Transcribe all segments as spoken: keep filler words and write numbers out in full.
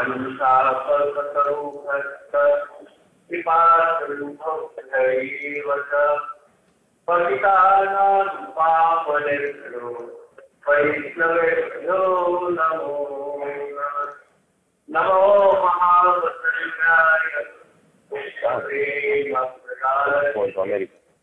वंशापकतरुभक्त कृपातरुभक्तैव च पतितानां पावनेभ्यो वैष्णवेभ्यो नमो नमः। नमो महावतन्याय कृष्णाय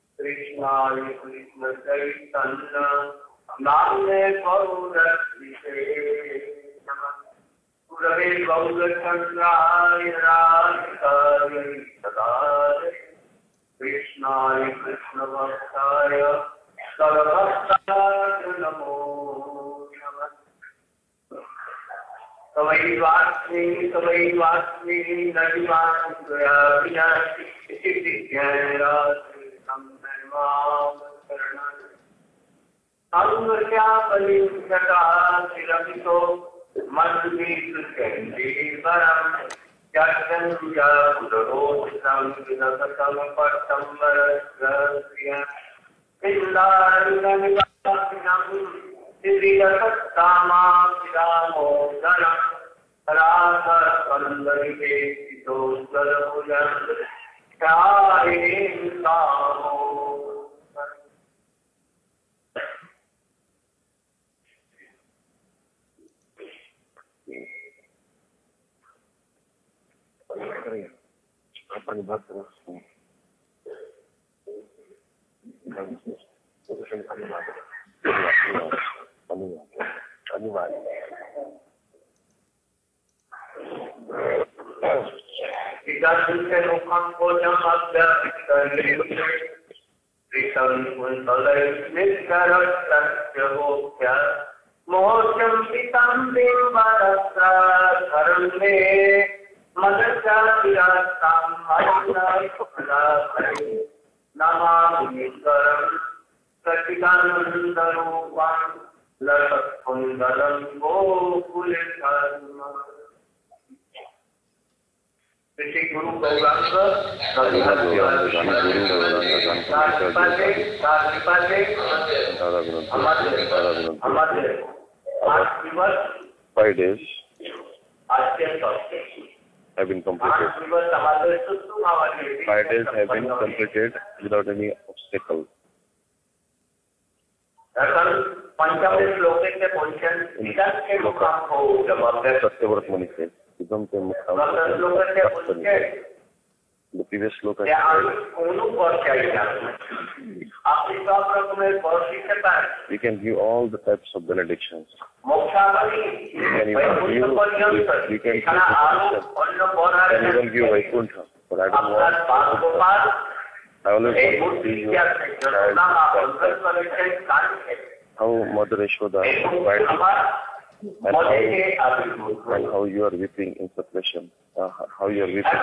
कृष्णचैतन्य नाम्ने गौरक्षिते नमः। गुरवे गौरचन्द्राय राधिकायै सदाय कृष्णाय कृष्णभक्ताय सर्वभक्ताय नमो नमः। तवैवास्मि तवैवास्मि नदिवाङ्गया विनाशि इति विज्ञानात् अंगस्यापलिंगटाशिरमितो मन्वीकृत्यन्दीवरम् यज्ञनुजागुरोहितं विनततमपट्टं वरस्रस्य पिण्डारुणनिवासिनं श्रीरसत्तामाभिरामोदरम् रासकन्दरिवेशितोत्तरभुजं ध्यायेन् कामो। मोचम पितम बिंबरस्त्रधरं मे मदचातिरास्तां हरिनाथुलाभरे नमामिश्वरं सच्चिदानन्दरूपं लसत्कुन्दलं गोकुलधर्म। श्री गुरु Gaurang Five days have been completed. Five days have been completed without any obstacle. Satyavrata Muni says, the previous sloka we can give all the types of benedictions. We can even give, we can give and even give Vaikuntha. But I don't want I always want to see your child how Mother Yashoda provided and how, and how you are weeping in supplication, uh, how you are weeping.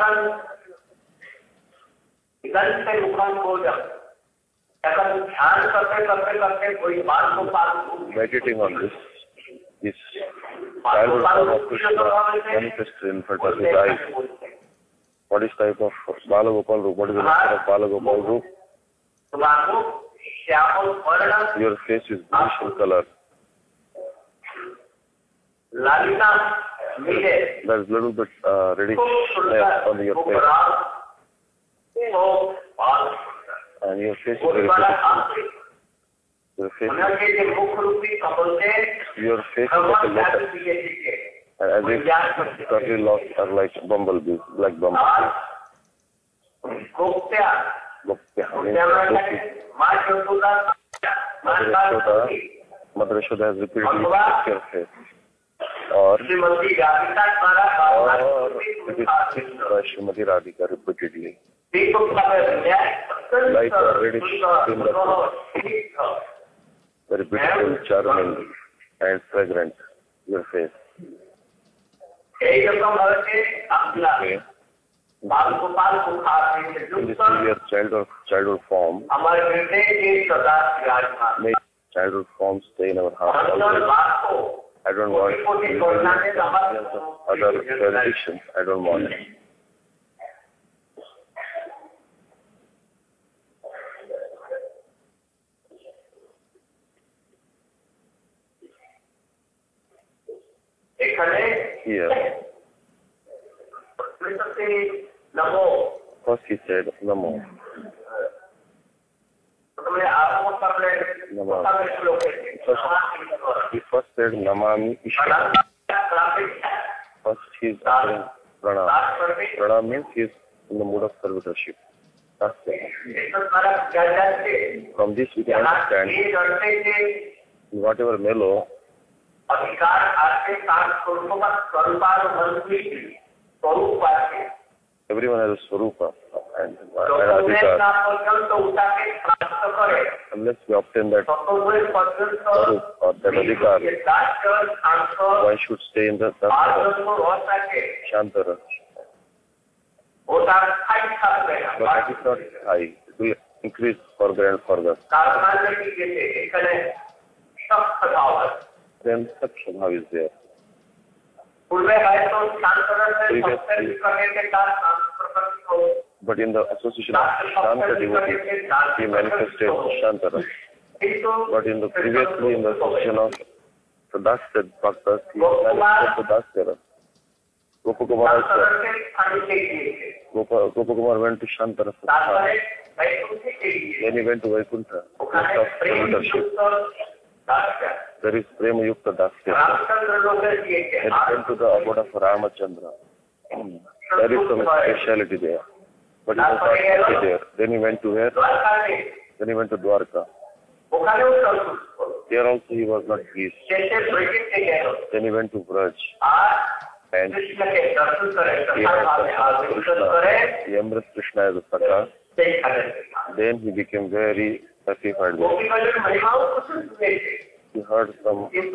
Meditating on this, this childhood form of Krishna manifested in front of his eyes. What is type of Bala Gopal Roop? What is the nature of Bala Gopal Roop? Your face is bluish in color. There's a little bit uh, reddish on your face. And your face is very beautiful. Your face is, your face is like a lotus. And as if curly locks are like bumblebees, black bumblebees. Gopya means Mother Yashoda, Mother Yashoda has repeatedly kissed your face. Or, or it is kissed by Srimati Radhika repeatedly. Like a reddish skin that very beautiful, charming and fragrant, your face. Okay. In this your childhood, childhood form, may childhood form stay in our heart. I don't want other benedictions. I don't want it. Here, said Namo. Namo. First, he first said Namami Ishvara. First he is offering pranam. Pranam means he is in the mood of servitorship. That's it. From this we can understand in whatever melo everyone has a swarupa and an adhikar. Unless we obtain that swarup or that adhikar, one should stay in the Shantara. But that is not high. It will increase further and further. Then Sakshabhav is there. Previously, but in the association of Shanta devotees, he manifested Shantara. But in the previously in the association of the Dasya Bhaktas, he manifested Dasyara. Gopakumar also. Gopakumar went to Shantara. Then he went to Vaikuntha. There is Prema Yukta Dasya. Then he went to the abode of Ramachandra. There is some speciality there. But he was not happy there. Then he went to where? Then he went to Dwarka. There also he was not pleased. Then he went to Braj. And he embraced Krishna as a Saka. Then he became very satisfied with it. He heard some he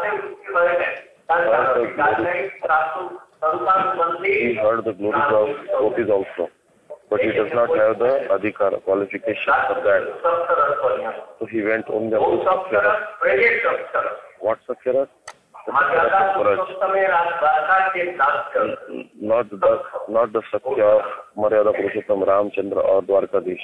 heard the glories of gopis also. But he does not have the adhikar qualification for that. So he went only to Sakyara. What Sakyara? Not the not the Sakya of Maryada Purushottam Ramchandra or Dwarkadish.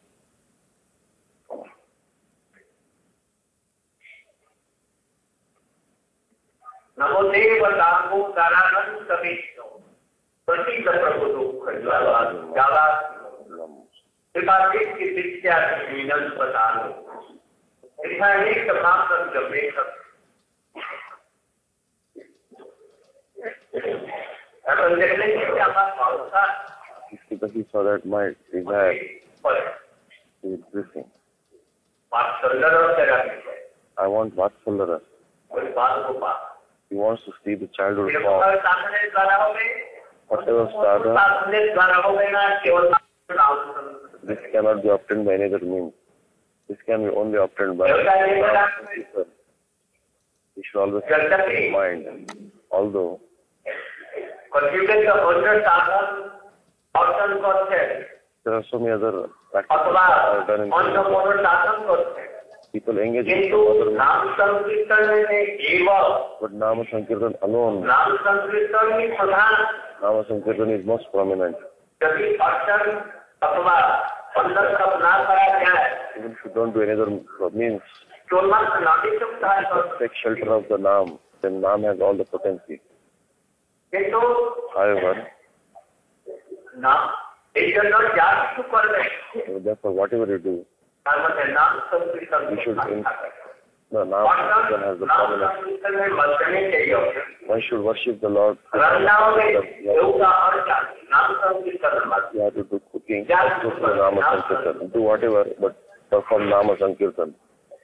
Namodev Dhammo Karanam Samishno Pratika Prabhu Dukha Jala Tripatik ki Diksya Minal Patano Rihani Sabhakam Jamekam Because he saw that my desire is increasing. I want Vatsalara. He wants to see the childhood form. Whatever sadha, this cannot be obtained by any other means. This can be only obtained by people. He should always keep in mind. Although there are so many other practices that are done in people engage in other means. But Nama Sankirtan alone, Nama Sankirtan is most prominent. Even if you don't do any other means, take shelter of the Nam, then Nam has all the potency. However, therefore, whatever you do, you should in, the Nam Sankirtan has the prominence. One should worship the Lord. You have to do cooking, do the Nama Sankirtan. Do whatever, but perform Nama Sankirtan.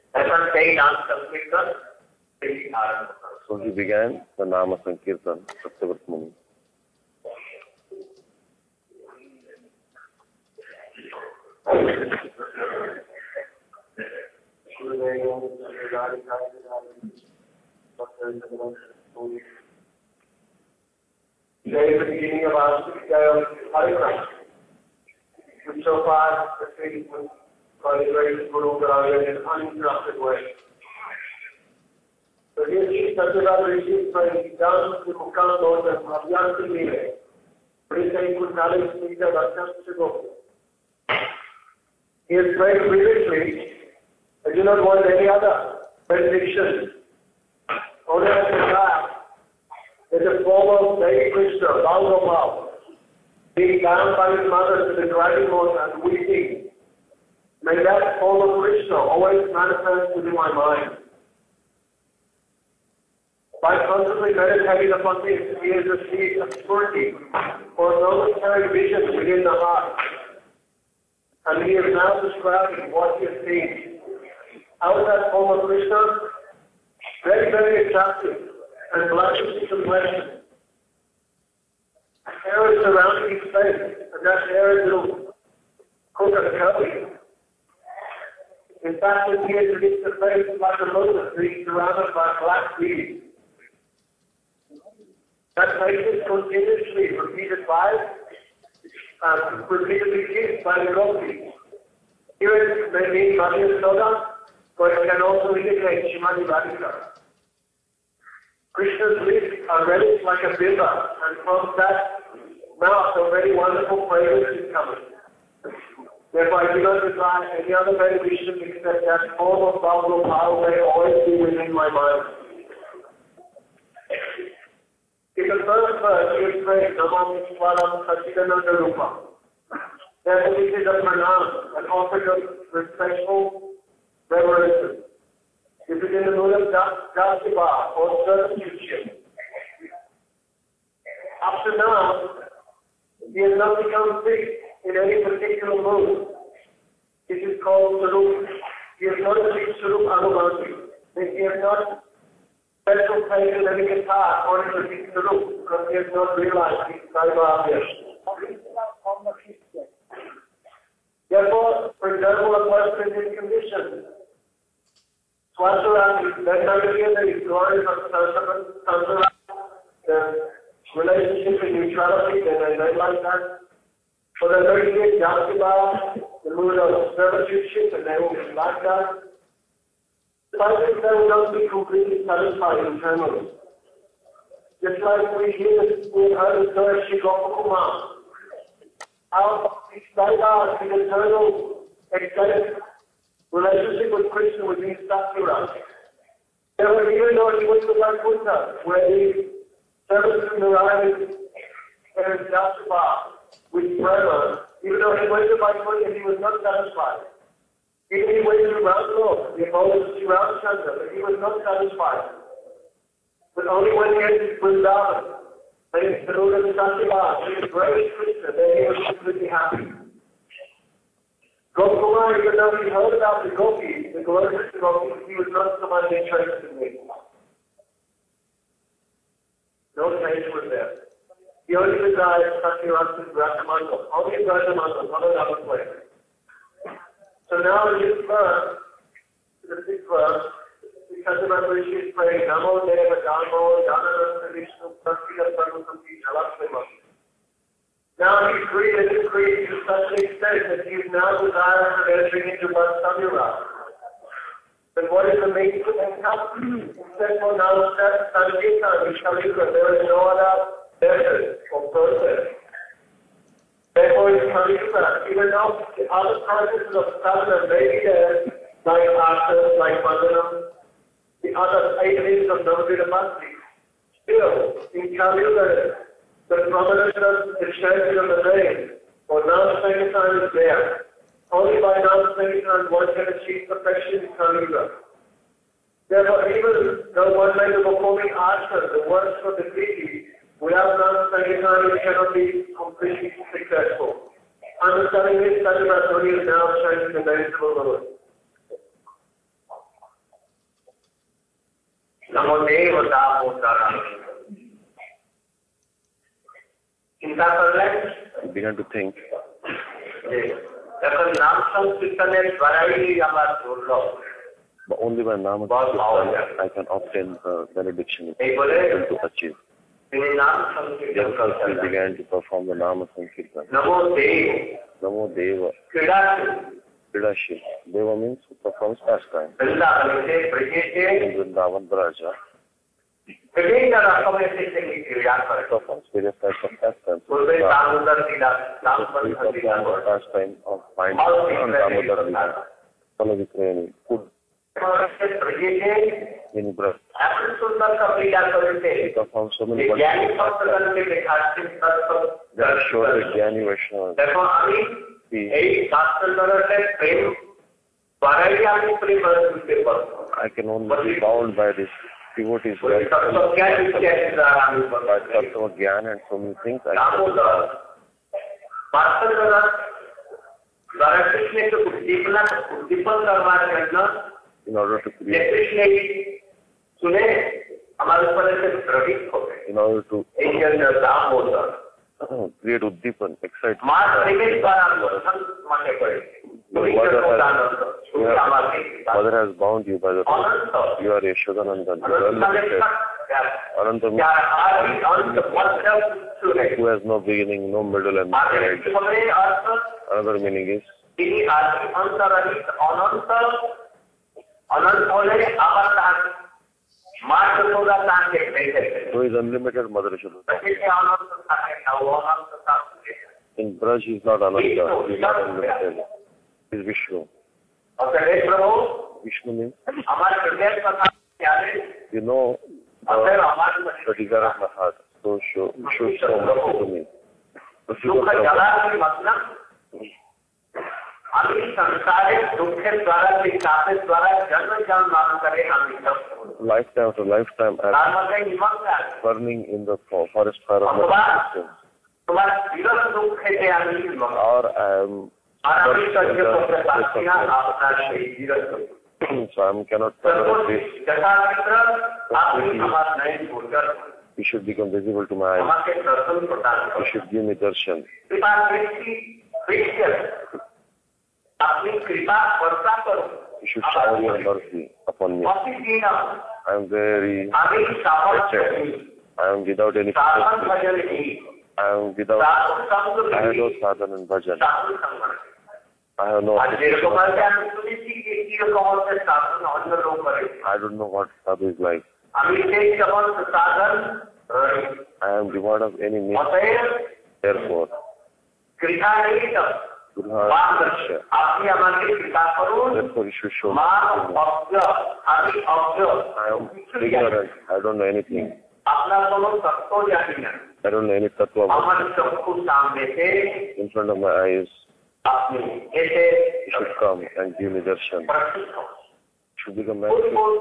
So he began the Nama Sankirtan, Satyavrata Muni. Today is the beginning of our sixth day of Hare Krishna, which so far the faith by the grace of Guru Gaurav in an uninterrupted way. So here Sri Satyavada Rishi is done to Mukha Lord and Abhyanti Lile. Please say good knowledge to the Bhaktans to go. He has prayed previously. I do not want any other benediction. Only as a God is a form of Hare Krishna, Bhagavad. being bound by his mother to the dragon moat and weeping. May that form of Krishna always manifest within my mind. By constantly meditating upon this, he has received a spurti or momentary vision within the heart. And he is now describing what he has seen. How is that form of Krishna? Very, very attractive and blushing to complexion. Hair is surrounding his face, and that hair is little coconut. In fact, when he has reached the face like a lotus, he is surrounded by black beads. That face is continuously repeated by, um, repeatedly kissed by the gopis. Here it may mean Madhya Soda, but it can also indicate Shrimati Radhika. Krishna's lips are reddish like a bimba, and from that mouth a very wonderful fragrance is coming. Therefore, I do not desire any other benediction except that form of Bhagavad power may always be within my mind. In the first verse, you pray, Namam Swaram Sachidananda Rupa. Therefore, this is a pranam, an offering of respectful reverence. This is in the mood of Dasiva, or substitution. Up to now, he has not become fixed in any particular mood. This is called Sarup. He has not achieved Sarup Anubhati. He has not special played in any guitar according to his Sarup, because he has not realized his Saiva. Therefore, for example, a person in this condition, Swasarati, that Nagariya, the glories of Sansara, the relationship and neutrality, then I don't like that. For the thirty-eight Jasiva, the mood of servitude, and they will be like that. But they will not be completely satisfied internally. Just like we hear, we heard the story of Shri Gopakumar. How he started out in eternal, ecstatic relationship with Krishna with his Satsura. Therefore, even though he went to Vaikuntha, where the service of Narayana and Jasiva with Brahma, even though he went to Vaikuntha, he was not satisfied. Even he went to Ramlok, the opposed to Ramchandra, but he was not satisfied. But only when he entered Vrindavan, and he saluted Satyabha, he was very Krishna, then he was completely happy. Gopakumar, even though he heard about the gopis, the glorious gopis, he was not so much interested in them. No change was there. He only desired Satyarasa Brahmananda, only Brahmananda, not another place. So now in this verse, the sixth verse, because of our Rishi is praying, Namo Deva Dhammo Dhanananda Vishnu Prasthita Sarvasampi Jalakshema. Now he's created this creed to such an extent that he is now desirous of entering into one Samura. But what is the meaning of income? Except for now, Sankirtan, Vishaluka, there is no other method or process. Therefore, it's Kalika, even though the other processes of sadhana may be there, like asana, like bhajanam, the other eight things of Navadvita Bhakti, still, in Kalika, the prominence of the chanting of the name, or Nam-Sankirtan is there. Only by Nam-Sankirtan one can achieve perfection in Kalika. Therefore, even though one may be performing asana, the works of the deity, without Nam-Sankirtan, it cannot be completely successful. Understanding this, Satyavasuni is now chanting the names of the Lord. Namo Deva Dhammo Dhanananda. चिंता कर ले. I began to think. लेकिन नाम संकीर्तन द्वारा ही हमारा जोड़ लो. But only by Nama Sankirtan I can obtain the benediction to achieve. Therefore, he began to perform the Nama Sankirtan. Namo Deva. Namo Deva. Kridashil. Deva means who performs pastime. In Vrindavan Braja. Performs various types of pastimes. Pastime of mind and Damodar Lila. Palavikrayani. Food. In breath. He performs so many wonderful pastimes. That shows the Jnani Vaishnava. দেখো আমি এই শাস্ত্রদ্বারা প্রেম করাই আমি প্রেম করতে পারবো। I can only be bound by this devotees by Tattva Gyan and so many things. I can शास्त्रद्वारा द्वारा कृष्ण को उद्दीपना उद्दीपन करवाने करना in order to create. Krishna सुने हमारे ऊपर से प्रतीक हो गए। In order to एक अंदर दाम होता create uddipan, excitement. मार देंगे द्वारा हम माने पड़े। Mother has bound you by the fact you are Yashodanandan. You are unlimited. Ananta who has no beginning, no middle and no end. Another meaning is who is unlimited Mother Yashodanandan. In Braj he is not Ananta, he is not unlimited. He is Vishnu. Vishnu means you know the, the desire of my heart. So show, show so much to me. Lifetime after lifetime I am burning in the forest fire of my existence. Or I am so I cannot tolerate this. You should become visible to my eyes. You should give me darshan. You should shower your mercy upon me. I am very wretched. I am without any facility. I am without, I have no sadhana and bhajan. I have no I don't know what sadhu is like. I am devoid of any means. Therefore, therefore you should show me. I am ignorant. I don't know anything. I don't know any tattva. In front of my eyes, you should come and give me darshan. You should become man.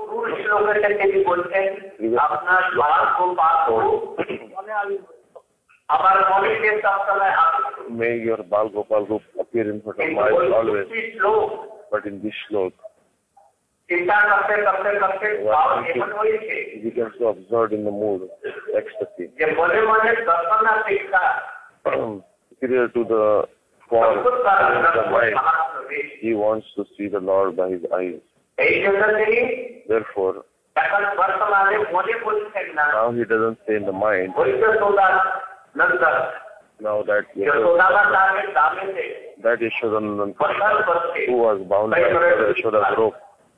May your Bal Gopal Gop appear in front of my eyes always. But in this slok, he becomes so absorbed in the mood, ecstasy. Superior to the form of the mind, he wants to see the Lord by his eyes. Therefore, now he doesn't stay in the mind. Now that that Yashodanandan who was bound by Yashoda's rope,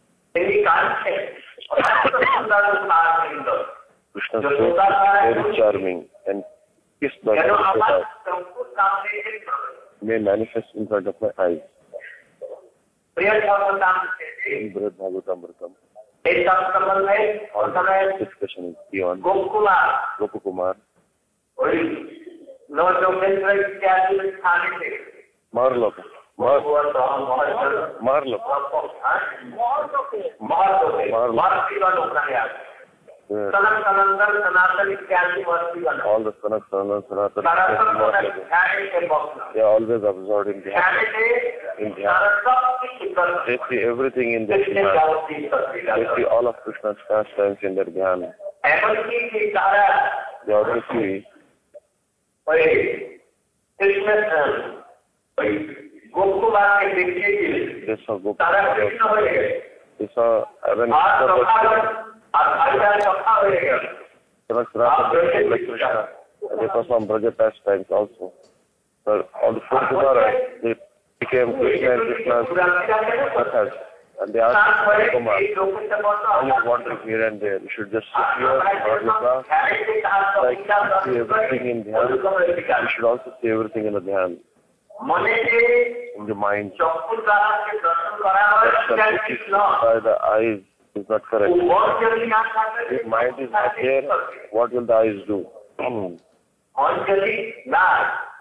Krishna's face is very charming and kissed by Yashoda may manifest in front of my eyes. In Brihad Bhagavatamritam, all discussion is beyond Gopakumar. Marlok. Marlok. Yes. All the Sanak, Sanan, Sanatan, they are always absorbed in Dhyan. In Dhyan. They see everything in their Dhyan. They see all of Krishna's pastimes in their Dhyan. They also see they saw Gopala. They saw when Krishna, they perform Braja pastimes also. So on the fourth Udara, they became Krishna and Krishna's Kathas. And they asked Kumar, all is wandering here and there. You should just sit here, Radhika, like see everything in Dhyan. You should also see everything in the Dhyan. In the mind. That by the eyes is not correct. If mind is not there, what will the eyes do?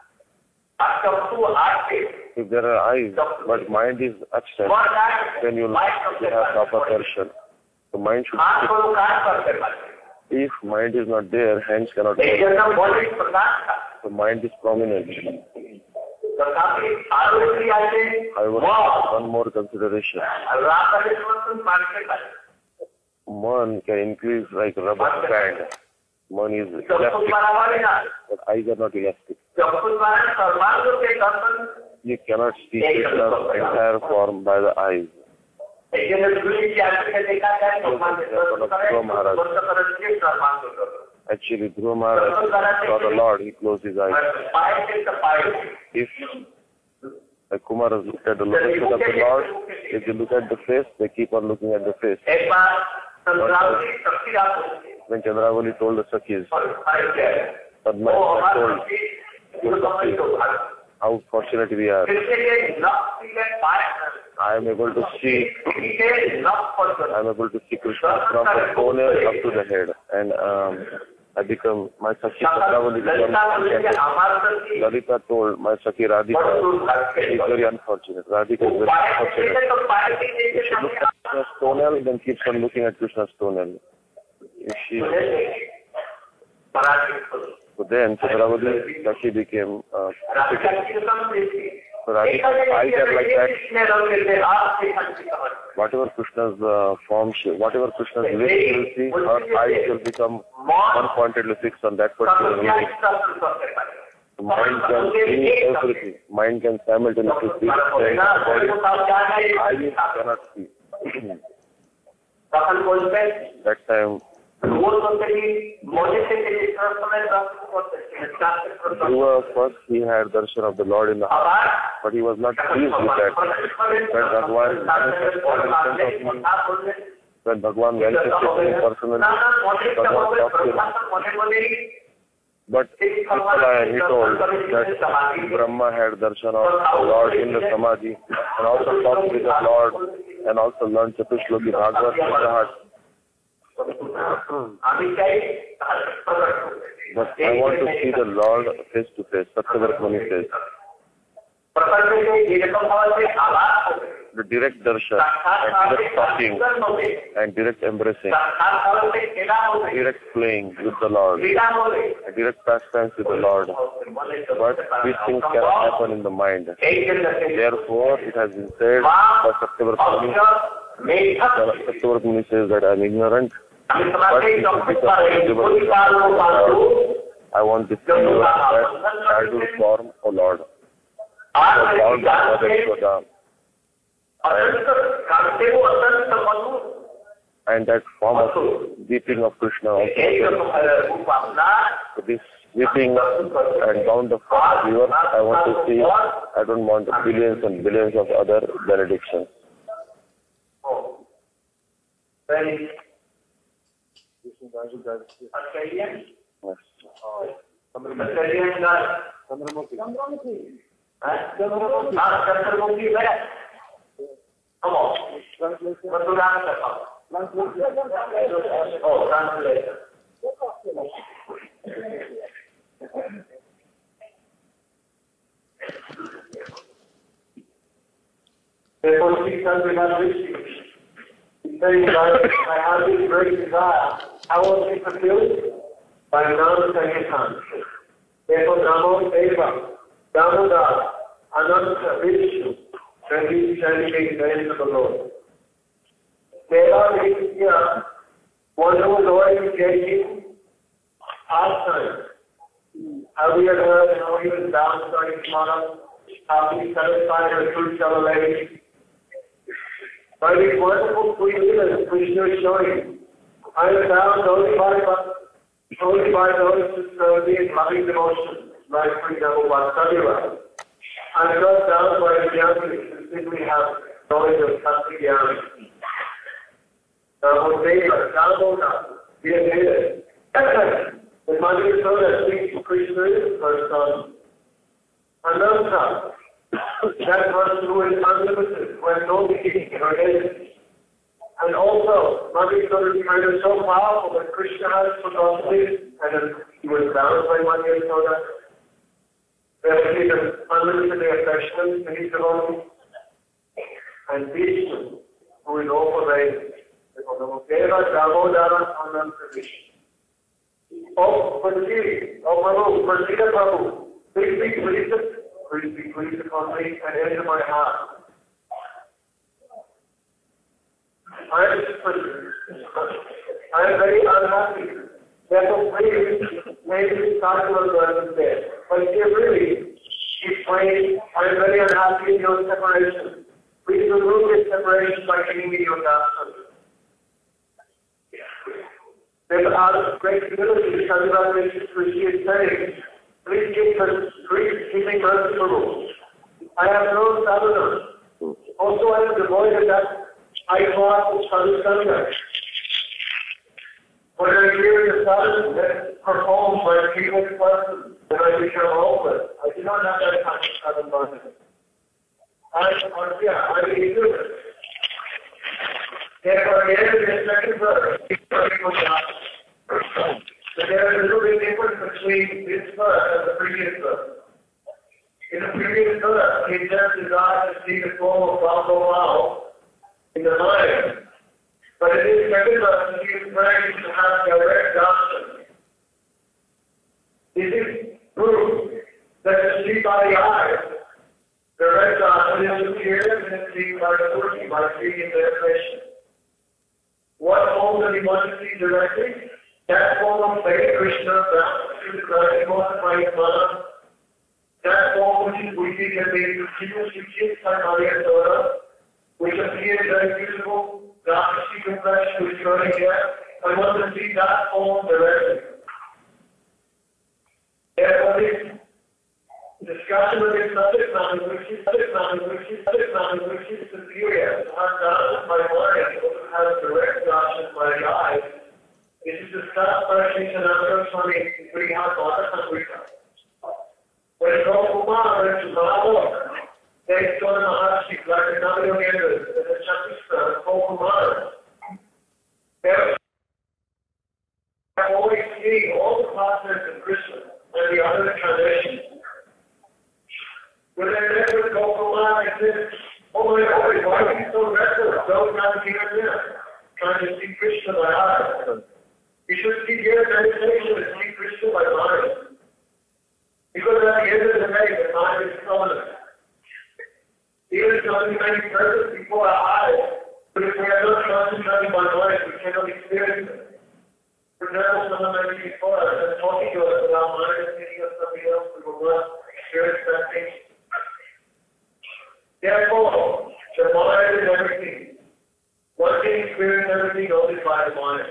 If there are eyes, but mind is absent, then you'll you have proper darshan. The mind should be. If mind is not there, hands cannot work. The mind is prominent. However, one more consideration. Man can increase like rubber band. Man is elastic, but eyes are not elastic. You cannot see Krishna's entire form by the eyes. Actually, Dhruva Maharaj saw the Lord, he closed his eyes. If like Kumar has looked at the location of the Lord, if they look at the face, they keep on looking at the face. When Chandravali told the Sakhis, Padma told the Sakhis, how fortunate we are. I am able to see, I am able to see Krishna from the toenail up to the head. And um, I become, my Sakhi Chandravali becomes unfortunate. Lalita told my Sakhi Radhika is very unfortunate. Radhika is very unfortunate. If she looks at Krishna's toenail, then keeps on looking at Krishna's toenail. If she, so then Chandravali Sakhi became uh, so Radhika's eyes are like that. Whatever Krishna's uh, form, whatever Krishna's lips will see, her eyes will become one-pointedly fixed on that particular image. The mind can see everything. Mind can simultaneously see the body. Eyes cannot see. That time, Dhruva first he had darshan of the Lord in the heart, but he was not pleased with that. When Bhagwan manifested in front of him, when Bhagwan manifested in personally, Bhagwan talked to him. But Pitala, he told that Brahma had darshan of the Lord in the Samadhi, and also talked with the Lord, and also learned Chatushloki Bhagavad in the heart. But I want to see the Lord face to face, Satyavrata Muni says. The direct darshan, and direct talking, and direct embracing, direct playing with the Lord, and direct pastimes with the Lord. But these things cannot happen in the mind. Therefore, it has been said by Satyavrata Muni, Satyavrata Muni says that I am ignorant. But it will become possible. I want to see you that childhood form, O Lord. So bound by Mother Yashoda. And that form of weeping of Krishna also. So this weeping and bound of viewers, I want to see. I don't want billions and billions of other benedictions. Yes. Come on. Oh, translation. Therefore, she says, he says, I have this great desire. How will she fulfill it? By non-Sankirtan. Therefore, Namo Deva, Damodar, Ananta, Vishnu, shall be chanting names of the Lord. Deva means here, one who is always engaging pastime. How we have heard how he was down starting tomorrow, how he satisfied her true fellow lady. By these wonderful three leaders, Krishna is showing, I am bound only by, only by those who serve me in loving devotion, like, for example, Vasudeva. I am not bound by the Jnani who simply have knowledge of Sattva-jnana. Now, Deva, Damodar, dear Deva, the Mother Yashoda speaks to Krishna is her son. Ananta, that person who is unlimited, who has no beginning or end. And also, Mother Yashoda is so powerful that Krishna has forgotten it, and he was bound by Mother Yashoda. where he is unlimitedly affectionate and he's alone, and Vishnu, who is overrated. Deva Davodara Anand Krishna. Oh, Prasidi, oh Prabhu, Prasida Prabhu, please be pleased, please be pleased upon me and enter my heart. I am I am very unhappy. Therefore, please, maybe start to learn there. But if really, he's praying, I am very unhappy in your separation. Please remove this separation by giving me your gospel. Then out of great humility, Shantara Rishi is saying, please give us, please give me mercy for me. I have no sadhana. Also, I am devoid of that I thought sadhana. When I hear the sadhana that performed by previous persons, then I become hopeless. I do not have that kind of sadhana. I, or, yeah, I am ignorant. Therefore, again, in the second verse, so there is a little bit difference between this verse and the previous verse. In the previous verse, he just desired to see the form of Bhagavan in the mind. But in this second verse, he is praying to have direct darshan. This is proof that to see by the eyes, direct darshan is superior than to see by the buddhi, by seeing their passion. What form does he want to see directly? That form of Hare Krishna, that form of that form which is we can be continuously kissed by Maria Dora, which appears very beautiful, that she can flesh to is running here. I want to see that form directly. Therefore, this discussion of this subject matter, which is subject matter, which is subject matter, which is superior, to have darshan by Maria, to have direct darshan by the eyes. This is discussed by Sri Sanatana Swami in Brihad Bhagavatamrita. When Gopkumar went to Mahalok, they saw the Maharshi, like the Navayogendras, and the Chakrishna, Gopkumar. They have always seen all the partners of Krishna and the other incarnations. When they met with Gopkumar, they said, oh my God, why are you so restless? Don't not here and there, trying to see Krishna by eyes. You should see here meditation and see Krishna by mind. Because at the end of the day, the mind is stolen. Even if something may be perfect before our eyes, but if we are not concentrating by mind, we cannot experience it. For example, someone may be before us and talking to us about mind and thinking of something else, we will not experience that thing. Therefore, the mind is everything. One can experience everything only by the mind.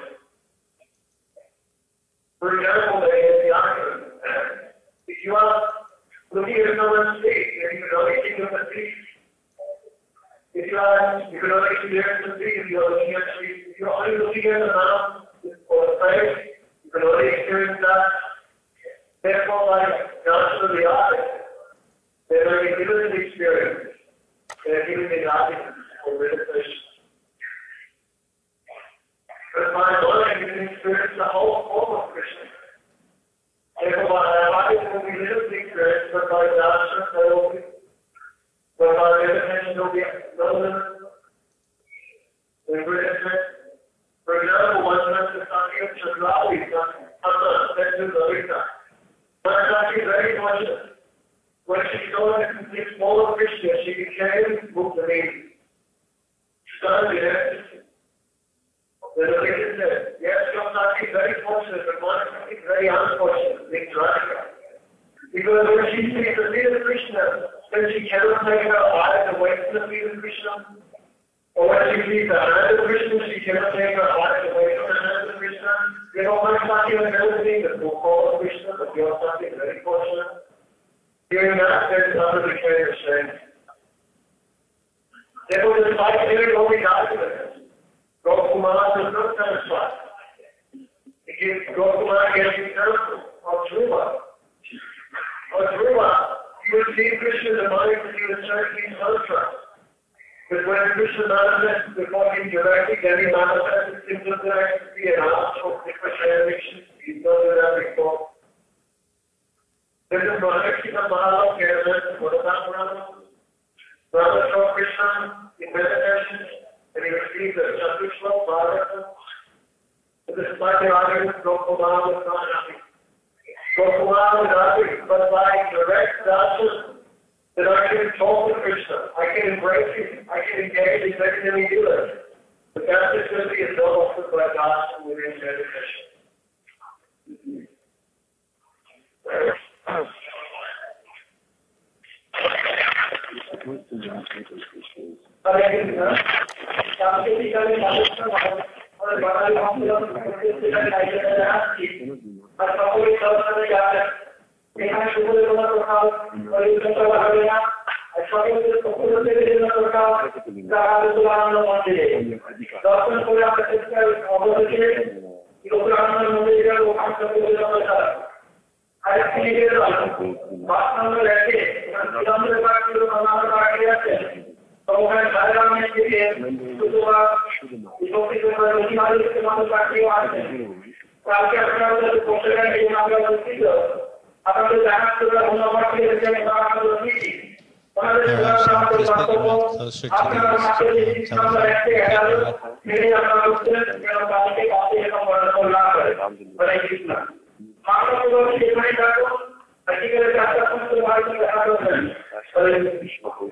For example, they have the argument. If you are looking at someone's face, then you can only think of the face. If you are, you can only experience the face if you are looking at the face. If you are only looking at the mouth or the face, you can only experience that. Therefore, like darshan of the eyes, they are a limited experience. They are given the argument for meditation. But by mind, you can experience the whole form of Krishna. Therefore, by eyes, it will be little experience, but by darshan, there will be, but by meditation, there will be no limit. For example, one went to Sakya Chakravi, Anna, said to Lalita, Sakya is very conscious. When she saw the complete form of Krishna, she became Muktamini. She started in ecstasy. The Lalita said, yes, your Sakya is very fortunate, but one is very unfortunate, being Radhika. Because when she sees the feet of Krishna, then she cannot take her eyes away from the feet of Krishna. Or when she sees the hand of Krishna, she cannot take her eyes away from the hand of Krishna. You know, my Sakya is everything, the full form of Krishna, but your Sakya is very fortunate. Hearing that, there is another became ashamed. Therefore, despite hearing all these arguments, Gopkumar was not satisfied. He gives Gopkumar gets example of Dhruva. Of Dhruva, he would see Krishna in the mind that he was searching mantra. But when Krishna manifests before him directly, then he manifests symptoms of ecstasy and also different addictions. He's not done that before. This is Maharashi Mahalok this is like the argument Gokulam was not happy. Gokulam was happy, but by direct darshan, that I can talk to Krishna, I can embrace him, I can engage in everything he does. But that's just going to be a double for by darshan within meditation. I think it is बात हम लोग रहते हैं हम लोग बात करो हमारा बात क्या है तो वो है सारा में के लिए तो तो इसको भी तो नहीं मालूम कि हम लोग बात क्यों आते हैं तो आपके अपना तो कोशिश करें कि हम लोग उसी को आप लोग जाना तो हम लोग बात के लिए जाने का हम लोग नहीं हमारे हम लोग बात को अपना बात के लिए हम लोग रहते हैं मेरे अपना लोग से मेरा बात के बात के हम लोग ला कर बड़े कितना मानो तो ये नहीं करो अच्छी तरह से आपका कुछ तो भाई को बता दो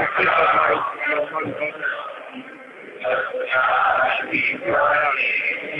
Thank you.